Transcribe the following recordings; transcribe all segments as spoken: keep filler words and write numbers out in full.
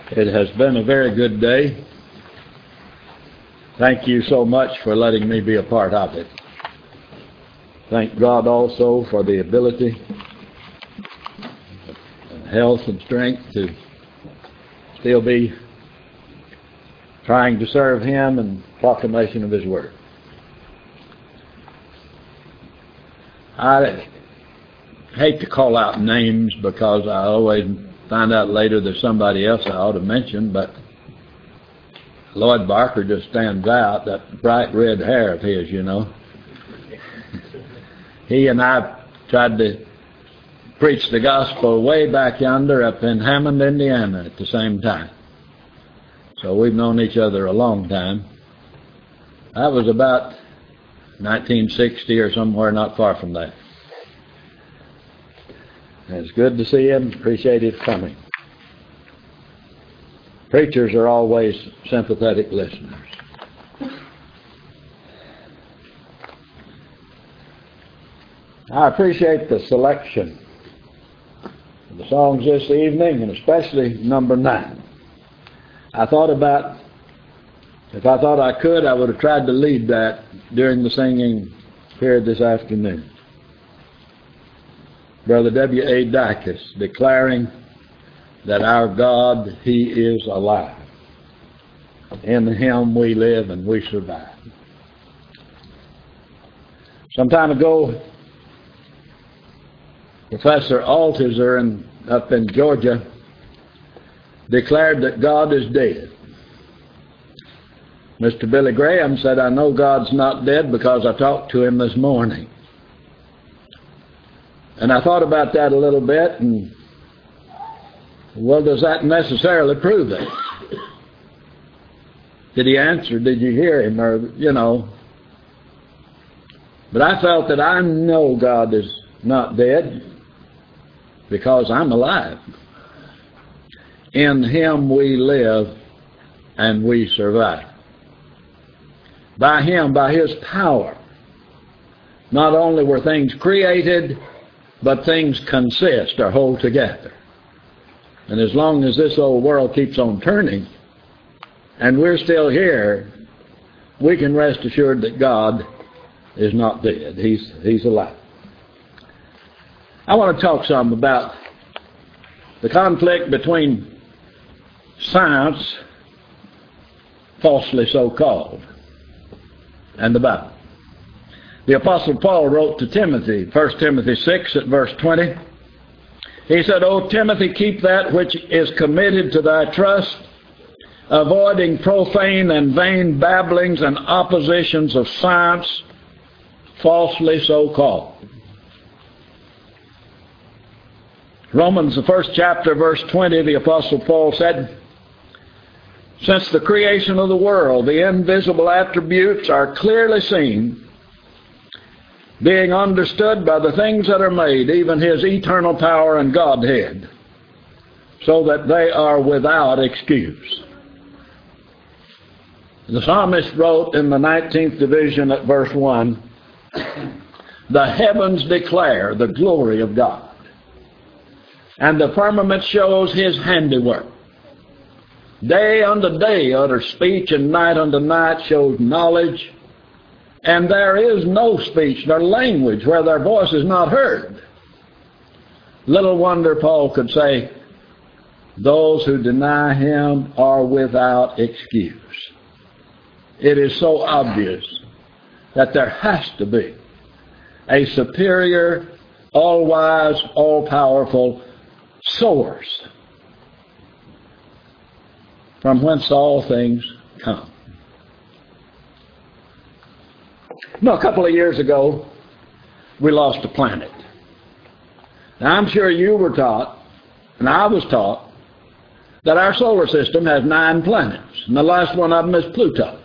It has been a very good day. Thank you so much for letting me be a part of it. Thank God also for the ability and health and strength to still be trying to serve Him in proclamation of His Word. I hate to call out names because I always find out later there's somebody else I ought to mention, but Lloyd Barker just stands out, that bright red hair of his, you know. He and I tried to preach the gospel way back yonder up in Hammond, Indiana at the same time. So we've known each other a long time. That was about nineteen sixty or somewhere not far from that. It's good to see him. Appreciate his coming. Preachers are always sympathetic listeners. I appreciate the selection of the songs this evening, and especially number nine. I thought about, if I thought I could, I would have tried to lead that during the singing period this afternoon. Brother W A Dacus declaring that our God, He is alive. In Him we live and we survive. Some time ago, Professor Altizer in, up in Georgia declared that God is dead. Mister Billy Graham said, I know God's not dead because I talked to Him this morning. And I thought about that a little bit, and well, does that necessarily prove it? Did He answer? Did you hear Him? Or, you know. But I felt that I know God is not dead because I'm alive. In Him we live and we survive. By Him, by His power, not only were things created, but things consist or hold together. And as long as this old world keeps on turning, and we're still here, we can rest assured that God is not dead. He's, he's alive. I want to talk some about the conflict between science, falsely so called, and the Bible. The Apostle Paul wrote to Timothy, First Timothy six at verse twenty. He said, O Timothy, keep that which is committed to thy trust, avoiding profane and vain babblings and oppositions of science, falsely so called. Romans, the first chapter, verse twenty, the Apostle Paul said, since the creation of the world, the invisible attributes are clearly seen, being understood by the things that are made, even His eternal power and Godhead, so that they are without excuse. The psalmist wrote in the nineteenth division at verse one, the heavens declare the glory of God, and the firmament shows His handiwork. Day unto day utters speech, and night unto night shows knowledge. And there is no speech nor language where their voice is not heard. Little wonder Paul could say, those who deny Him are without excuse. It is so obvious that there has to be a superior, all-wise, all-powerful source from whence all things come. No, a couple of years ago, we lost a planet. Now, I'm sure you were taught, and I was taught, that our solar system has nine planets, and the last one of them is Pluto.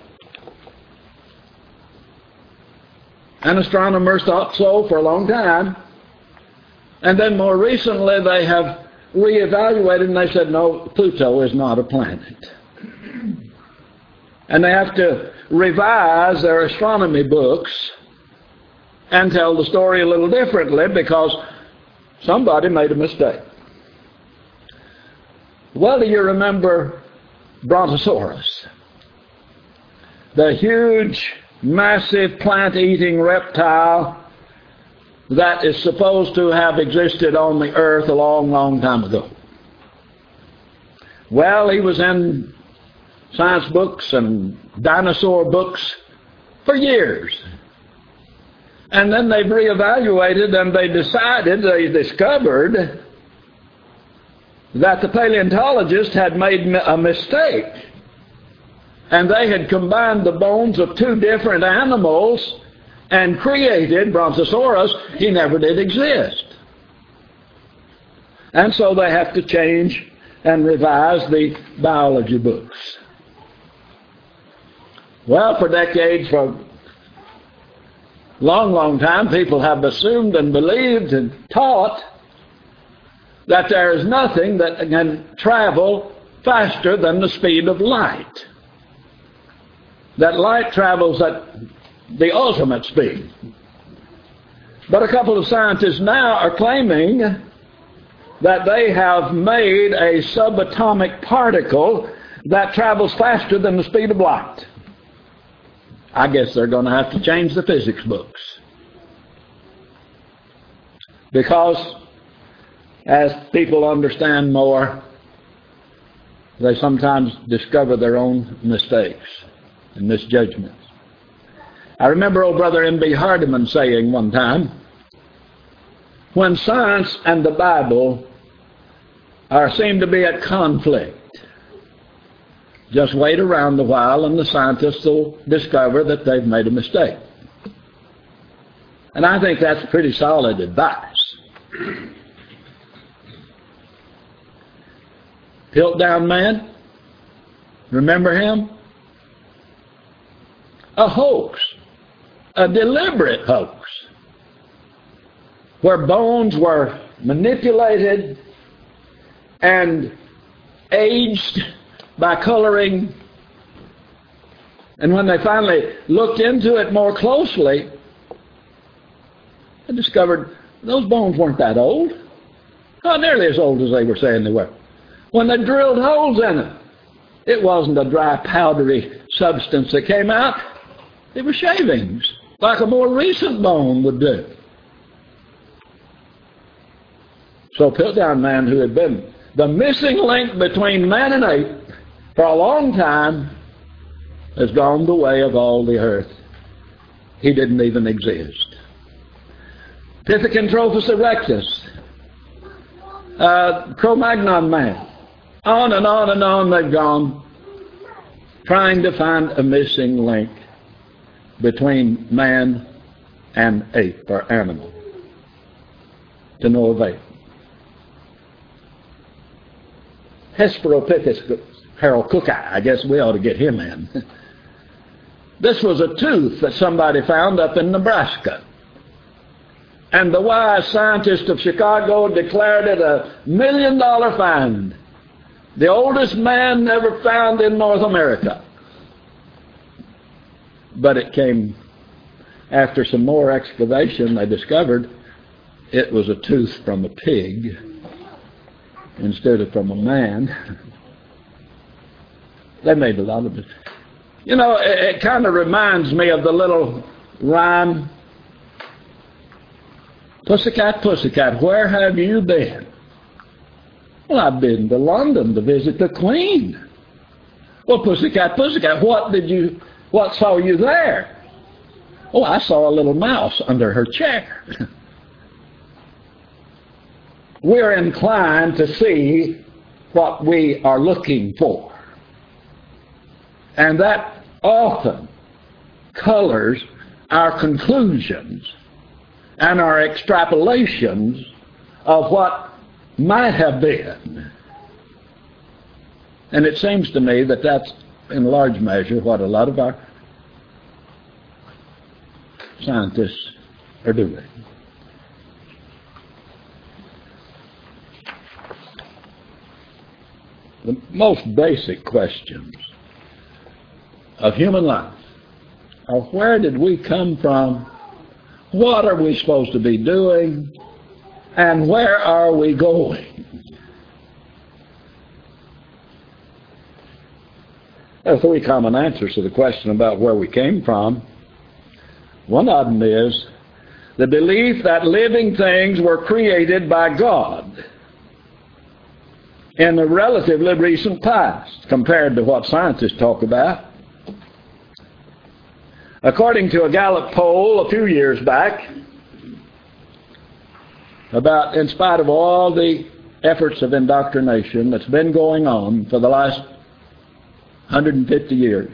And astronomers thought so for a long time, and then more recently they have reevaluated, and they said, no, Pluto is not a planet. And they have to revise their astronomy books and tell the story a little differently because somebody made a mistake. Well, do you remember Brontosaurus? The huge, massive, plant-eating reptile that is supposed to have existed on the earth a long, long time ago. Well, he was in science books and dinosaur books for years. And then they've reevaluated and they decided, they discovered that the paleontologists had made a mistake. And they had combined the bones of two different animals and created Brontosaurus. He never did exist. And so they have to change and revise the biology books. Well, for decades, for long, long time, people have assumed and believed and taught that there is nothing that can travel faster than the speed of light. That light travels at the ultimate speed. But a couple of scientists now are claiming that they have made a subatomic particle that travels faster than the speed of light. I guess they're going to have to change the physics books. Because as people understand more, they sometimes discover their own mistakes and misjudgments. I remember old brother M B Hardeman saying one time, when science and the Bible are seem to be at conflict, just wait around a while and the scientists will discover that they've made a mistake. And I think that's pretty solid advice. Piltdown Man, remember him? A hoax, a deliberate hoax, where bones were manipulated and aged by coloring. And when they finally looked into it more closely, they discovered those bones weren't that old. Not nearly as old as they were saying they were. When they drilled holes in it, it wasn't a dry, powdery substance that came out. They were shavings, like a more recent bone would do. So Piltdown Man, who had been the missing link between man and ape for a long time, has gone the way of all the earth. He didn't even exist. Pithecanthropus erectus, uh, Cro-Magnon Man, on and on and on they've gone, trying to find a missing link between man and ape or animal, to no avail. Hesperopithecus Harold Cook, I guess we ought to get him in. This was a tooth that somebody found up in Nebraska. And the wise scientist of Chicago declared it a million dollar find. The oldest man ever found in North America. But it came after some more excavation. They discovered it was a tooth from a pig instead of from a man. They made a lot of it. You know, it, it kind of reminds me of the little rhyme, Pussycat, Pussycat, where have you been? Well, I've been to London to visit the Queen. Well, Pussycat, Pussycat, what did you, what saw you there? Oh, I saw a little mouse under her chair. We're inclined to see what we are looking for. And that often colors our conclusions and our extrapolations of what might have been. And it seems to me that that's in large measure what a lot of our scientists are doing. The most basic questions of human life are: where did we come from? What are we supposed to be doing? And where are we going? There are three common answers to the question about where we came from. One of them is the belief that living things were created by God in the relatively recent past compared to what scientists talk about. According to a Gallup poll a few years back, about in spite of all the efforts of indoctrination that's been going on for the last one hundred fifty years,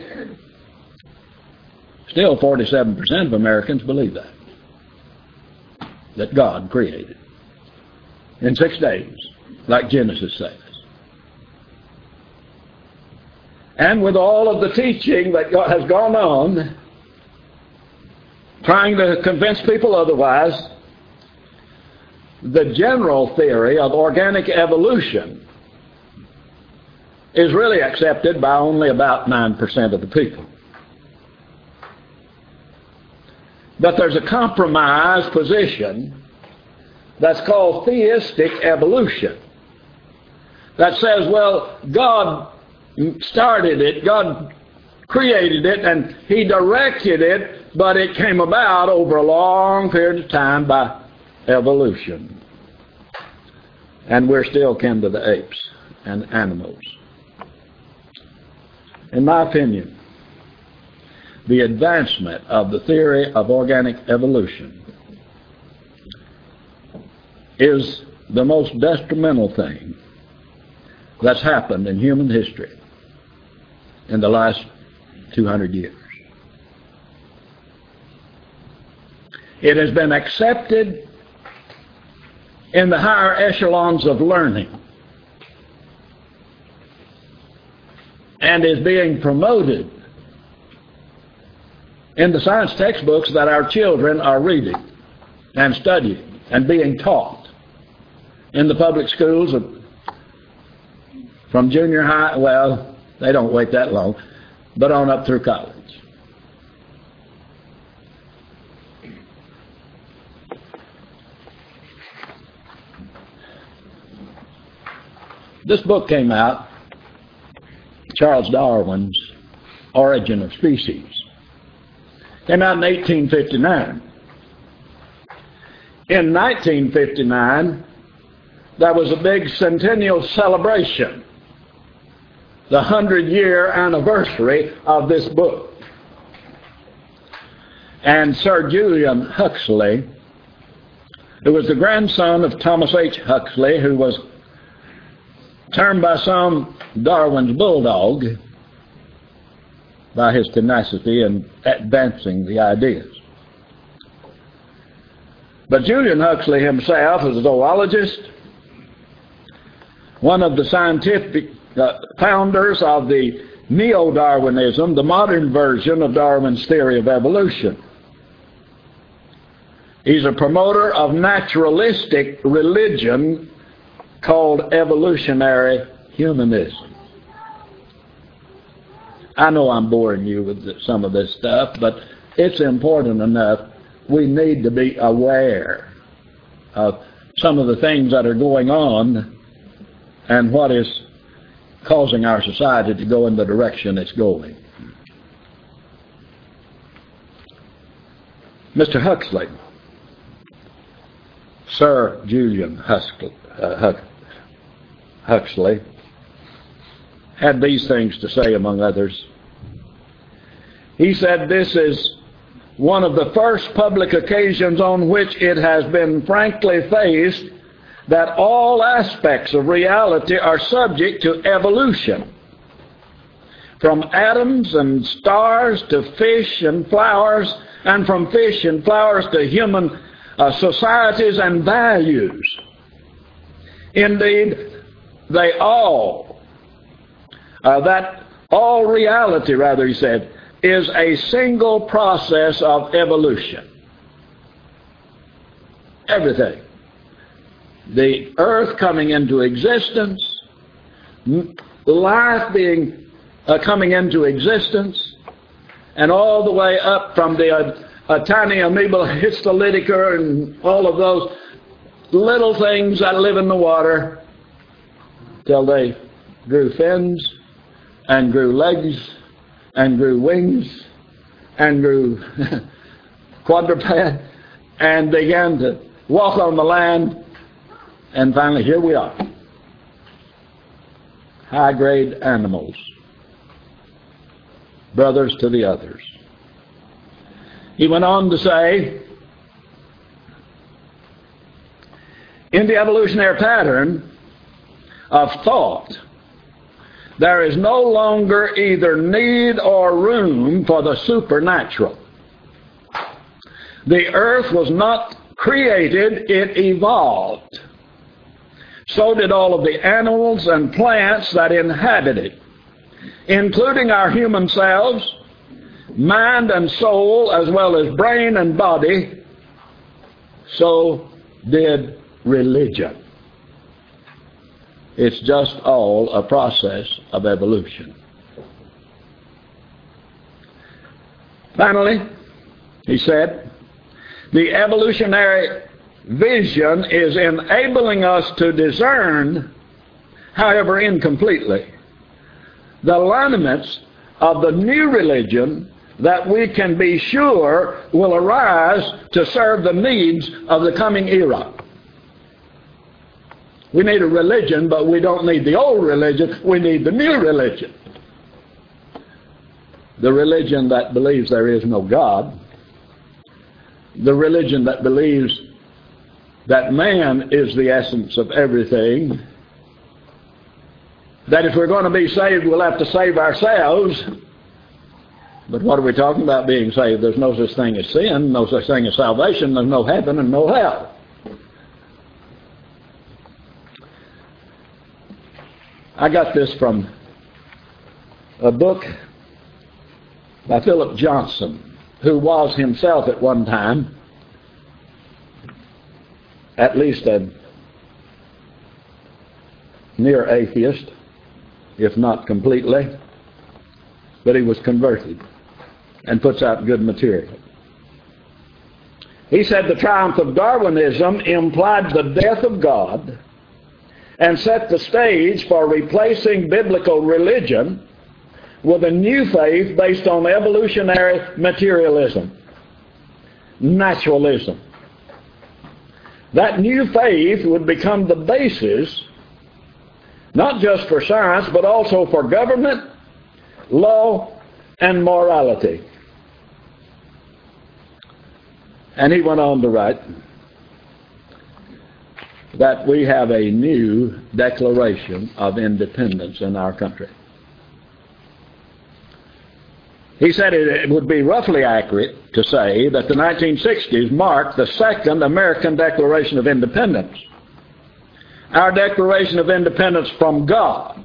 still forty-seven percent of Americans believe that, that God created in six days, like Genesis says. And with all of the teaching that has gone on, trying to convince people otherwise, the general theory of organic evolution is really accepted by only about nine percent of the people. But there's a compromise position that's called theistic evolution that says, well, God started it, God created it, and He directed it, but it came about over a long period of time by evolution. And we're still kin to the apes and animals. In my opinion, the advancement of the theory of organic evolution is the most detrimental thing that's happened in human history in the last two hundred years. It has been accepted in the higher echelons of learning and is being promoted in the science textbooks that our children are reading and studying and being taught in the public schools of, from junior high, well, they don't wait that long, but on up through college. This book came out, Charles Darwin's Origin of Species. Came out in eighteen fifty-nine. In nineteen fifty-nine, there was a big centennial celebration, the hundred-year anniversary of this book. And Sir Julian Huxley, who was the grandson of Thomas H. Huxley, who was termed by some Darwin's bulldog by his tenacity in advancing the ideas. But Julian Huxley himself is a zoologist, one of the scientific uh, founders of the neo-Darwinism, the modern version of Darwin's theory of evolution. He's a promoter of naturalistic religion called evolutionary humanism. I know I'm boring you with some of this stuff, but it's important enough. We need to be aware of some of the things that are going on and what is causing our society to go in the direction it's going. Mister Huxley, Sir Julian Huxley, uh, Huxley, Huxley had these things to say, among others. He said, "This is one of the first public occasions on which it has been frankly faced that all aspects of reality are subject to evolution. From atoms and stars to fish and flowers, and from fish and flowers to human uh, societies and values. Indeed, they all, uh, that all reality, rather, he said, is a single process of evolution." Everything. The earth coming into existence, life being uh, coming into existence, and all the way up from the uh, uh, tiny amoebal histolytica and all of those little things that live in the water till they grew fins and grew legs and grew wings and grew quadruped and began to walk on the land, and finally here we are. High-grade animals, brothers to the others. He went on to say, in the evolutionary pattern of thought, there is no longer either need or room for the supernatural. The earth was not created, it evolved. So did all of the animals and plants that inhabit it, including our human selves, mind and soul, as well as brain and body. So did religion. It's just all a process of evolution. Finally, he said, the evolutionary vision is enabling us to discern, however incompletely, the lineaments of the new religion that we can be sure will arise to serve the needs of the coming era. We need a religion, but we don't need the old religion. We need the new religion. The religion that believes there is no God. The religion that believes that man is the essence of everything. That if we're going to be saved, we'll have to save ourselves. But what are we talking about being saved? There's no such thing as sin, no such thing as salvation, there's no heaven and no hell. I got this from a book by Philip Johnson, who was himself at one time at least a near atheist, if not completely, but he was converted and puts out good material. He said the triumph of Darwinism implied the death of God and set the stage for replacing biblical religion with a new faith based on evolutionary materialism, naturalism. That new faith would become the basis not just for science, but also for government, law, and morality. And he went on to write that we have a new Declaration of Independence in our country. He said it would be roughly accurate to say that the nineteen sixties marked the second American Declaration of Independence. Our Declaration of Independence from God.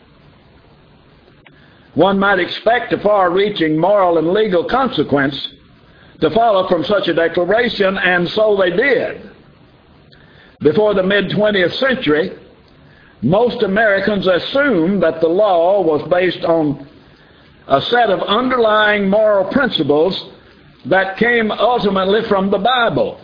One might expect a far-reaching moral and legal consequence to follow from such a declaration, and so they did. Before the mid-twentieth century, most Americans assumed that the law was based on a set of underlying moral principles that came ultimately from the Bible.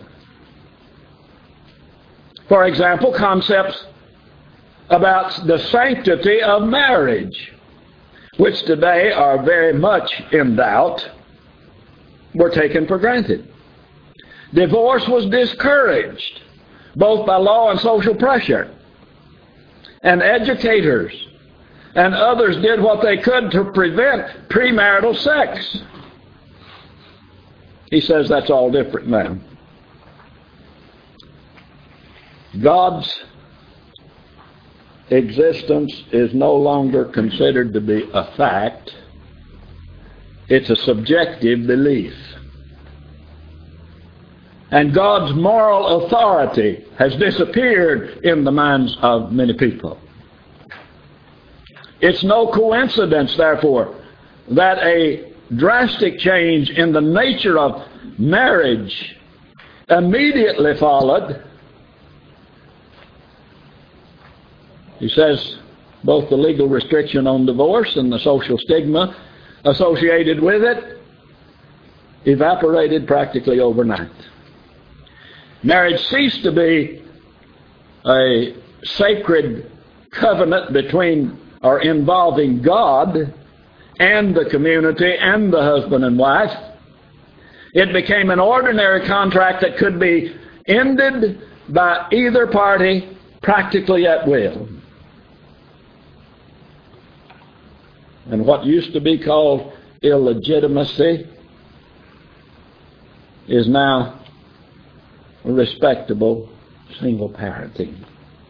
For example, concepts about the sanctity of marriage, which today are very much in doubt, were taken for granted. Divorce was discouraged, both by law and social pressure. And educators and others did what they could to prevent premarital sex. He says that's all different now. God's existence is no longer considered to be a fact. It's a subjective belief. And God's moral authority has disappeared in the minds of many people. It's no coincidence, therefore, that a drastic change in the nature of marriage immediately followed. He says both the legal restriction on divorce and the social stigma associated with it evaporated practically overnight. Marriage ceased to be a sacred covenant between or involving God and the community and the husband and wife. It became an ordinary contract that could be ended by either party practically at will. And what used to be called illegitimacy is now respectable single parenting.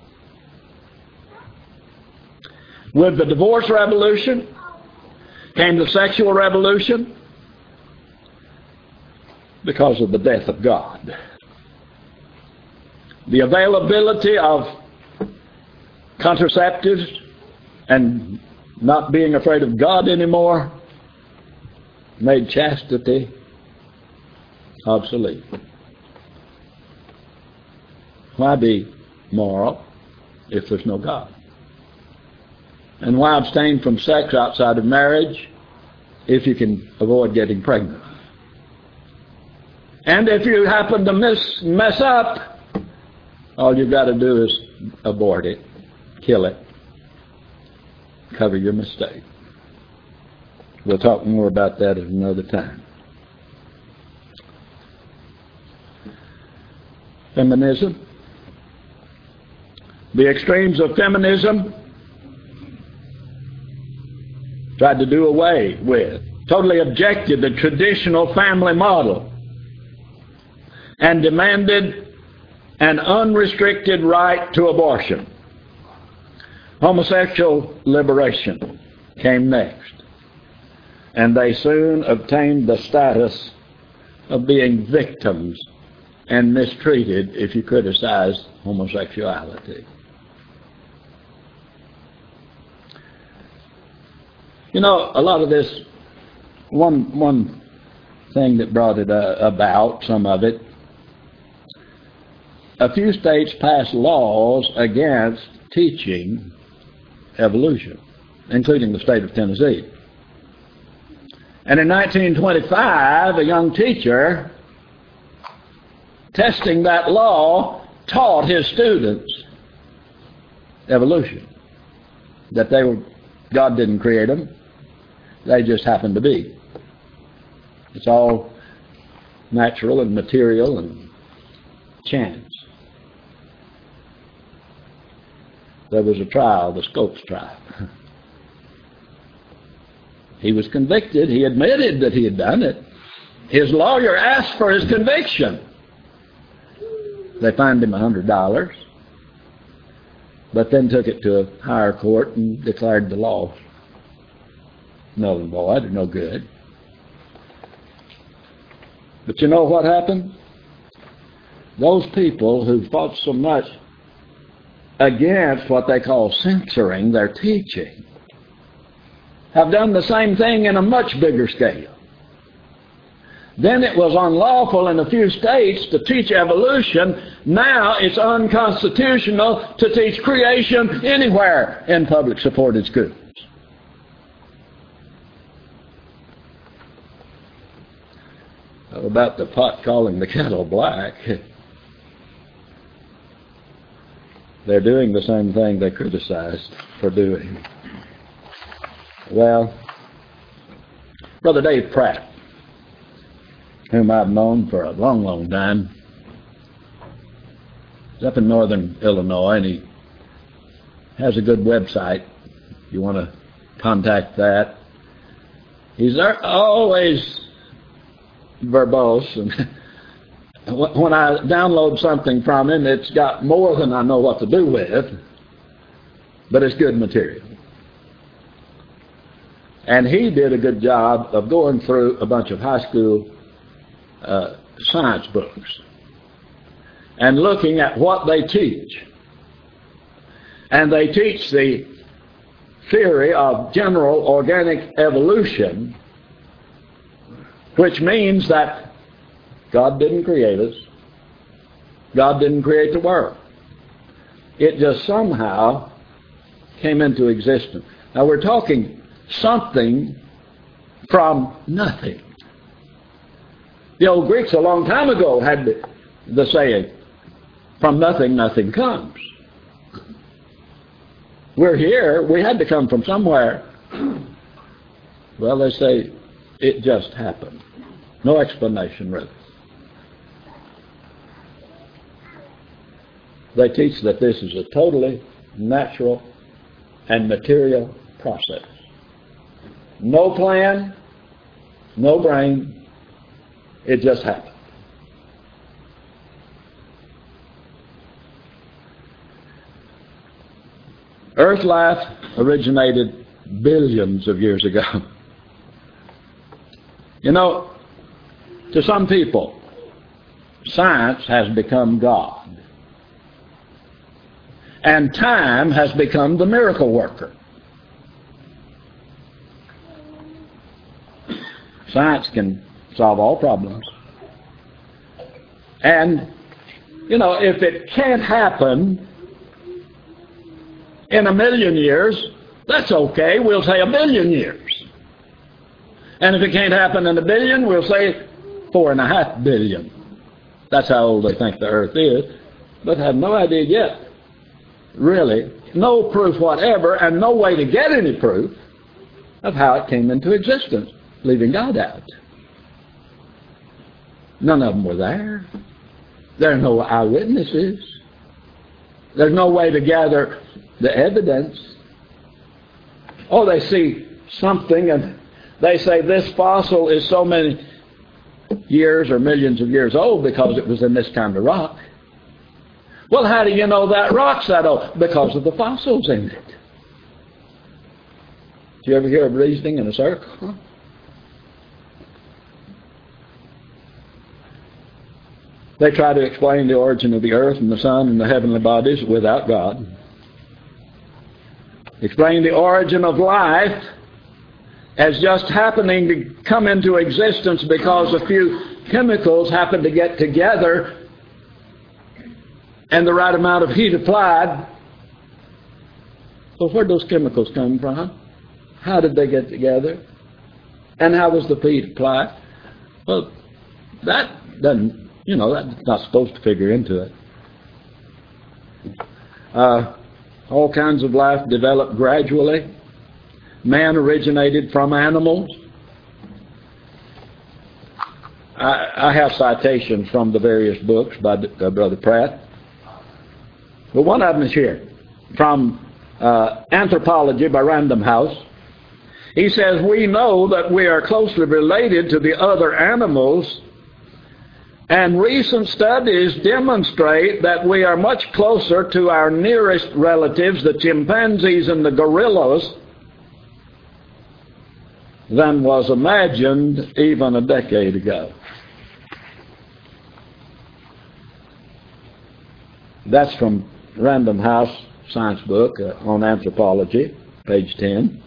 With the divorce revolution came the sexual revolution because of the death of God. The availability of contraceptives and not being afraid of God anymore made chastity obsolete. Why be moral if there's no God? And why abstain from sex outside of marriage if you can avoid getting pregnant? And if you happen to miss, mess up, all you've got to do is abort it, kill it, cover your mistake. We'll talk more about that at another time. Feminism. The extremes of feminism tried to do away with, totally objected the traditional family model, and demanded an unrestricted right to abortion. Homosexual liberation came next, and they soon obtained the status of being victims and mistreated if you criticized homosexuality. You know, a lot of this, one, one thing that brought it uh, about, some of it, a few states passed laws against teaching evolution, including the state of Tennessee. And in nineteen twenty-five, a young teacher testing that law taught his students evolution, that they were, God didn't create them, they just happened to be. It's all natural and material and chance. There was a trial, the Scopes trial. He was convicted. He admitted that he had done it. His lawyer asked for his conviction. They fined him a hundred dollars, but then took it to a higher court and declared the law null and void, no good. But you know what happened? Those people who fought so much against what they call censoring their teaching have done the same thing in a much bigger scale. Then it was unlawful in a few states to teach evolution. Now it's unconstitutional to teach creation anywhere in public supported schools. How about the pot calling the kettle black? They're doing the same thing they criticized for doing. Well, Brother Dave Pratt, whom I've known for a long, long time, is up in northern Illinois, and he has a good website. If you want to contact that. He's always verbose, and when I download something from him, it's got more than I know what to do with, but it's good material. And he did a good job of going through a bunch of high school uh, science books and looking at what they teach. And they teach the theory of general organic evolution, which means that God didn't create us. God didn't create the world. It just somehow came into existence. Now we're talking something from nothing. The old Greeks a long time ago had the, the saying, from nothing, nothing comes. We're here. We had to come from somewhere. Well, they say it just happened. No explanation, really. They teach that this is a totally natural and material process. No plan, no brain. It just happened. Earth life originated billions of years ago. You know, to some people, science has become God. And time has become the miracle worker. Science can solve all problems. And, you know, if it can't happen in a million years, that's okay. We'll say a billion years. And if it can't happen in a billion, we'll say four and a half billion. That's how old they think the earth is, but have no idea yet. Really, no proof whatever, and no way to get any proof of how it came into existence, leaving God out. None of them were there. There are no eyewitnesses. There's no way to gather the evidence. Oh, they see something and they say this fossil is so many years or millions of years old because it was in this kind of rock. Well, how do you know that rock's that old? Because of the fossils in it. Do you ever hear of reasoning in a circle? Huh? They try to explain the origin of the earth and the sun and the heavenly bodies without God. Explain the origin of life as just happening to come into existence because a few chemicals happen to get together and the right amount of heat applied. Well, where'd those chemicals come from? How did they get together? And how was the heat applied? Well, that doesn't, you know, that's not supposed to figure into it. Uh, all kinds of life developed gradually. Man originated from animals. I, I have citations from the various books by uh, Brother Pratt. But one of them is here, from uh, Anthropology by Random House. He says, we know that we are closely related to the other animals, and recent studies demonstrate that we are much closer to our nearest relatives, the chimpanzees and the gorillas, than was imagined even a decade ago. That's from Random House science book uh, on anthropology, page ten.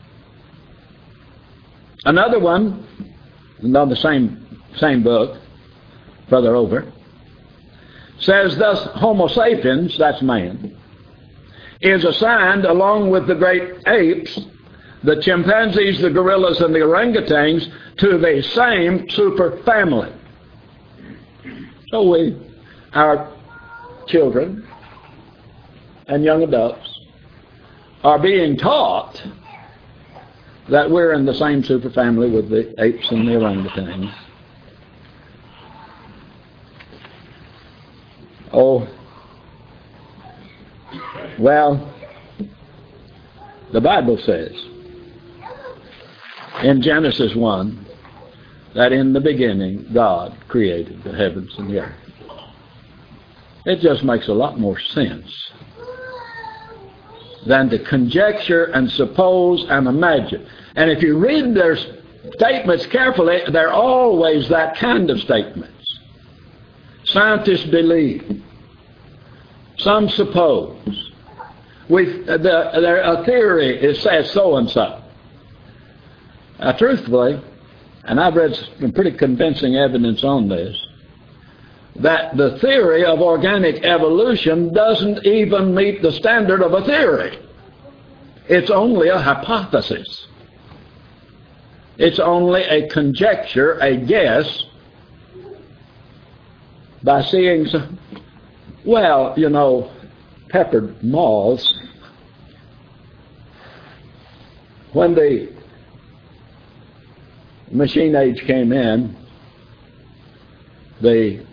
Another one, on the same same book, further over, says thus Homo sapiens, that's man, is assigned along with the great apes, the chimpanzees, the gorillas, and the orangutans to the same superfamily. So we, our children and young adults are being taught that we're in the same superfamily with the apes and the orangutans. Oh, well, the Bible says in Genesis one that in the beginning God created the heavens and the earth. It just makes a lot more sense than to conjecture and suppose and imagine. And if you read their statements carefully, they're always that kind of statements. Scientists believe. Some suppose. We, the, there, a theory is, says so and so. Now, truthfully, and I've read some pretty convincing evidence on this, that the theory of organic evolution doesn't even meet the standard of a theory. It's only a hypothesis. It's only a conjecture, a guess, by seeing some, well, you know, peppered moths when the machine age came in, the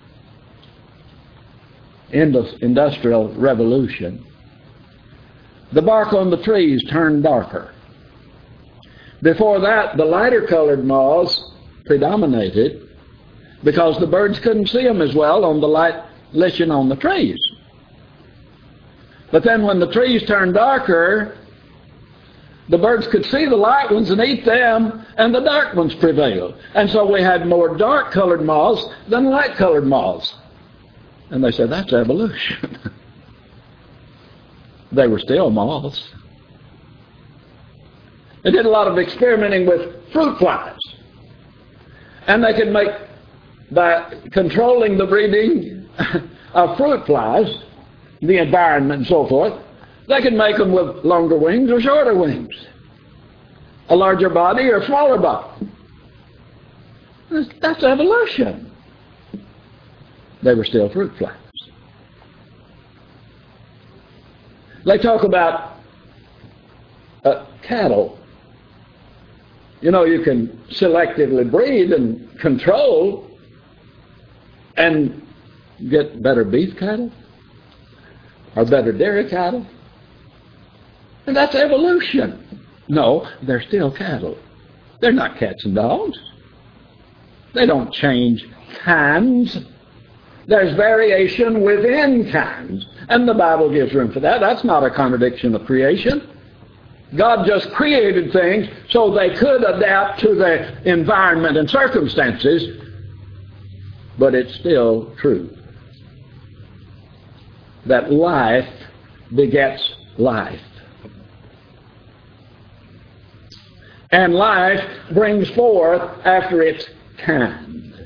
industrial revolution, the bark on the trees turned darker. Before that, the lighter colored moths predominated because the birds couldn't see them as well on the light lichen on the trees. But then when the trees turned darker, the birds could see the light ones and eat them, and the dark ones prevailed. And so we had more dark-colored moths than light-colored moths. And they said, that's evolution. They were still moths. They did a lot of experimenting with fruit flies. And they could make, by controlling the breeding of fruit flies, the environment and so forth, they could make them with longer wings or shorter wings, a larger body or a smaller body. That's, that's evolution. They were still fruit flies. They talk about uh, cattle. You know, you can selectively breed and control and get better beef cattle or better dairy cattle. And that's evolution. No, they're still cattle. They're not cats and dogs. They don't change kinds. There's variation within kinds. And the Bible gives room for that. That's not a contradiction of creation. God just created things so they could adapt to the environment and circumstances, but it's still true that life begets life. And life brings forth after its kind.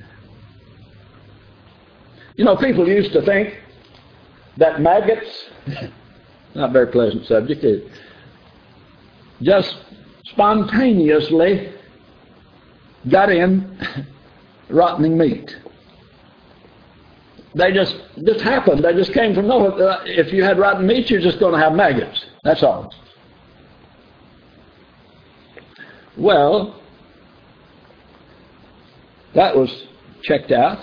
You know, people used to think that maggots, not a very pleasant subject, it just spontaneously got in rotting meat. They just, just happened. They just came from nowhere. If you had rotten meat, you're just going to have maggots. That's all. Well, that was checked out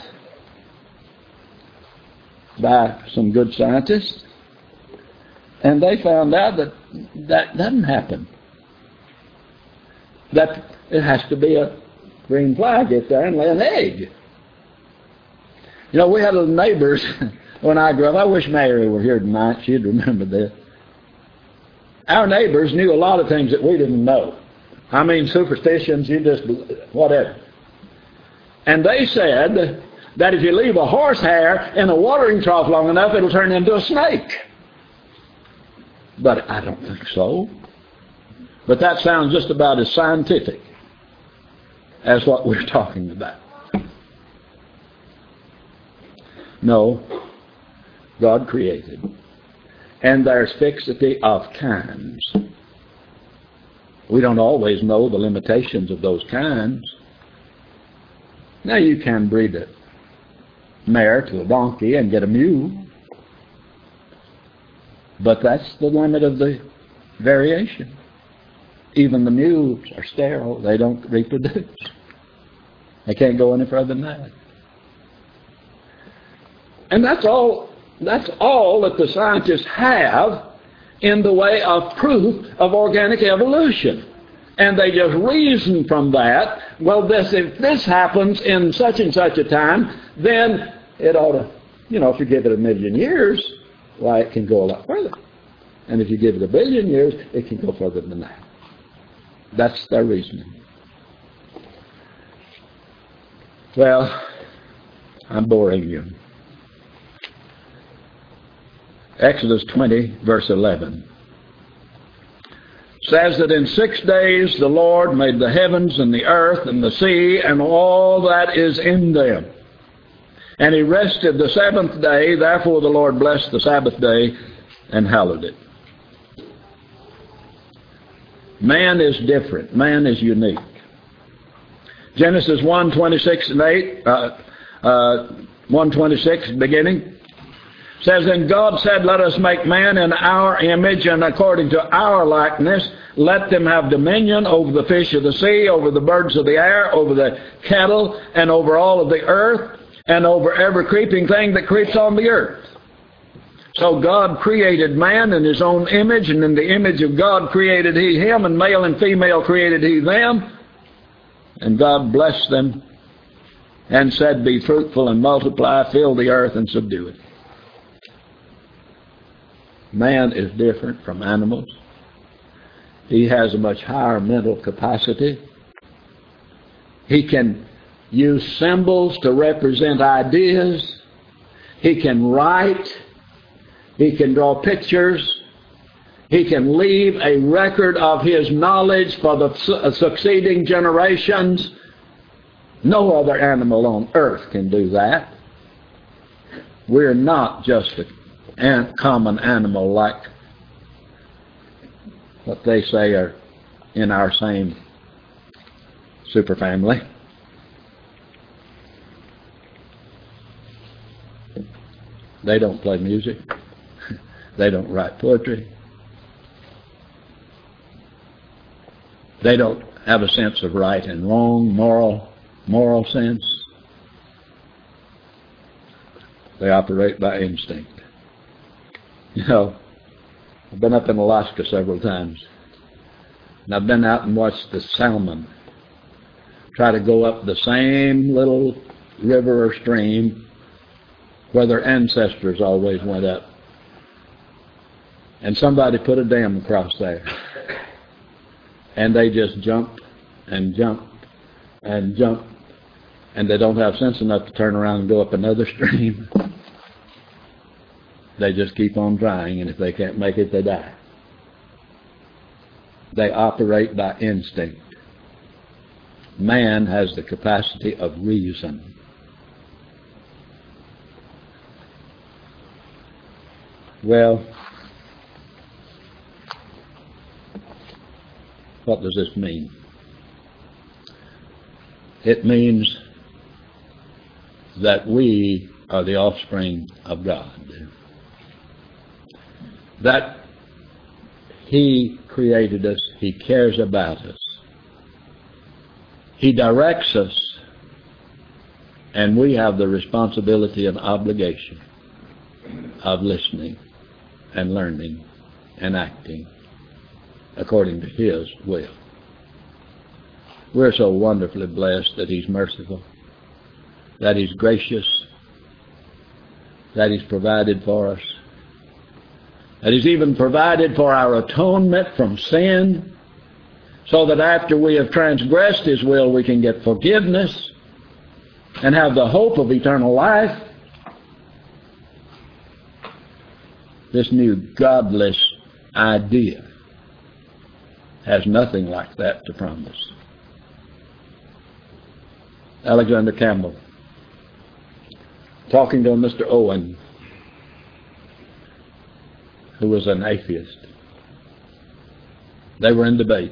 by some good scientists, and they found out that that doesn't happen. That it has to be a green fly get there and lay an egg. You know, we had little neighbors when I grew up. I wish Mary were here tonight. She'd remember this. Our neighbors knew a lot of things that we didn't know. I mean, superstitions, you just, whatever. And they said that if you leave a horsehair in a watering trough long enough, it'll turn into a snake. But I don't think so. But that sounds just about as scientific as what we're talking about. No, God created. And there's fixity of kinds. We don't always know the limitations of those kinds. Now you can breed a mare to a donkey and get a mule. But that's the limit of the variation. Even the mules are sterile. They don't reproduce. They can't go any further than that. And that's all, that's all that the scientists have in the way of proof of organic evolution. And they just reason from that, well, this, if this happens in such and such a time, then it ought to, you know, if you give it a million years, why, it can go a lot further. And if you give it a billion years, it can go further than that. That's their reasoning. Well, I'm boring you. Exodus twenty, verse eleven, says that in six days the Lord made the heavens and the earth and the sea and all that is in them. And he rested the seventh day. Therefore the Lord blessed the Sabbath day and hallowed it. Man is different. Man is unique. Genesis one, twenty-six and eight, uh, uh, one twenty-six beginning, says, and God said, let us make man in our image and according to our likeness, Let them have dominion over the fish of the sea, over the birds of the air, over the cattle, and over all of the earth, and over every creeping thing that creeps on the earth. So God created man in His own image, and in the image of God created He him, and male and female created He them. And God blessed them and said, be fruitful and multiply, fill the earth and subdue it. Man is different from animals. He has a much higher mental capacity. He can use symbols to represent ideas. He can write. He can draw pictures. He can leave a record of his knowledge for the su- succeeding generations. No other animal on earth can do that. We're not just a common animal like what they say are in our same superfamily. They don't play music. They don't write poetry. They don't have a sense of right and wrong, moral, moral sense. They operate by instinct. You know, I've been up in Alaska several times, and I've been out and watched the salmon try to go up the same little river or stream where their ancestors always went up. And somebody put a dam across there. And they just jump and jump and jump. And they don't have sense enough to turn around and go up another stream. They just keep on trying, and if they can't make it, they die. They operate by instinct. Man has the capacity of reason. Well, what does this mean? It means that we are the offspring of God. That He created us, He cares about us, He directs us, and we have the responsibility and obligation of listening and learning and acting according to His will. We're so wonderfully blessed that He's merciful, that He's gracious, that He's provided for us, that He's even provided for our atonement from sin, so that after we have transgressed His will, we can get forgiveness and have the hope of eternal life. This new godless idea has nothing like that to promise. Alexander Campbell, talking to Mister Owen, who was an atheist. They were in debate,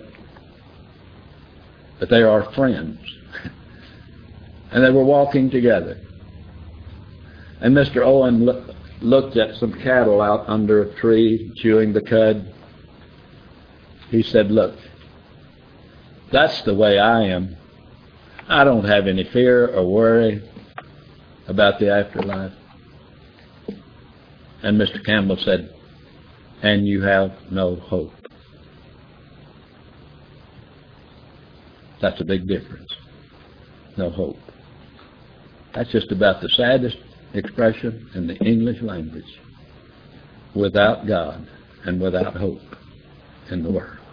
but they are friends. And they were walking together. And Mister Owen lo- looked at some cattle out under a tree chewing the cud. He said, look, that's the way I am. I don't have any fear or worry about the afterlife. And Mister Campbell said, and you have no hope. That's a big difference. No hope. That's just about the saddest expression in the English language. Without God and without hope in the world.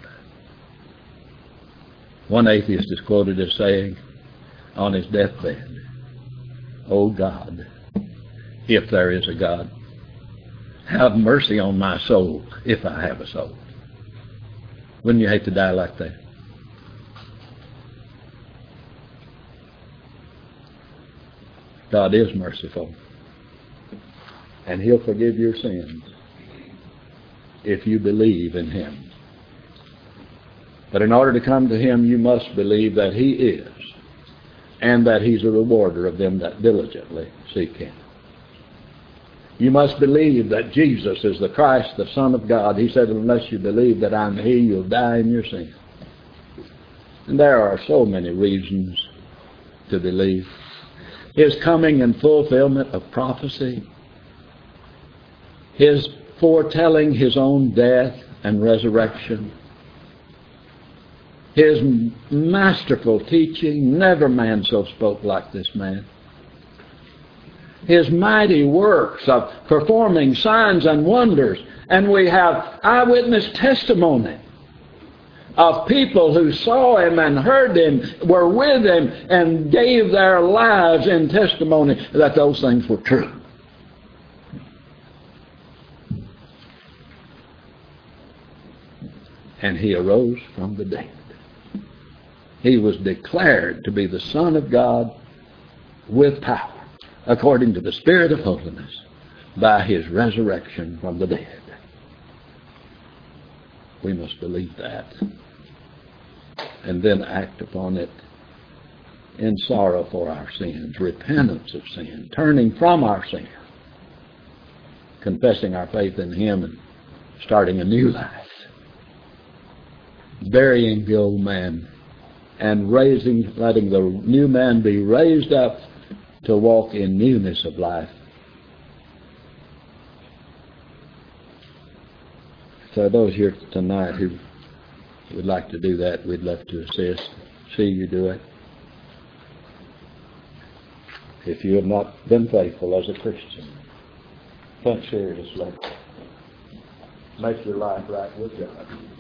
One atheist is quoted as saying on his deathbed, "Oh God, if there is a God, have mercy on my soul if I have a soul." Wouldn't you hate to die like that? God is merciful, and He'll forgive your sins if you believe in Him. But in order to come to Him, you must believe that He is, and that He's a rewarder of them that diligently seek Him. You must believe that Jesus is the Christ, the Son of God. He said, unless you believe that I'm He, you'll die in your sin. And there are so many reasons to believe. His coming and fulfillment of prophecy, His foretelling His own death and resurrection, His masterful teaching, never man so spoke like this man. His mighty works of performing signs and wonders, and we have eyewitness testimony of people who saw Him and heard Him, were with Him, and gave their lives in testimony that those things were true. And He arose from the dead. He was declared to be the Son of God with power, according to the Spirit of holiness, by His resurrection from the dead. We must believe that, and then act upon it in sorrow for our sins, repentance of sin, turning from our sin, confessing our faith in Him, and starting a new life, burying the old man, and raising, letting the new man be raised up to walk in newness of life. So those here tonight who would like to do that, we'd love to assist, see you do it. If you have not been faithful as a Christian, think seriously. Make your life right with God.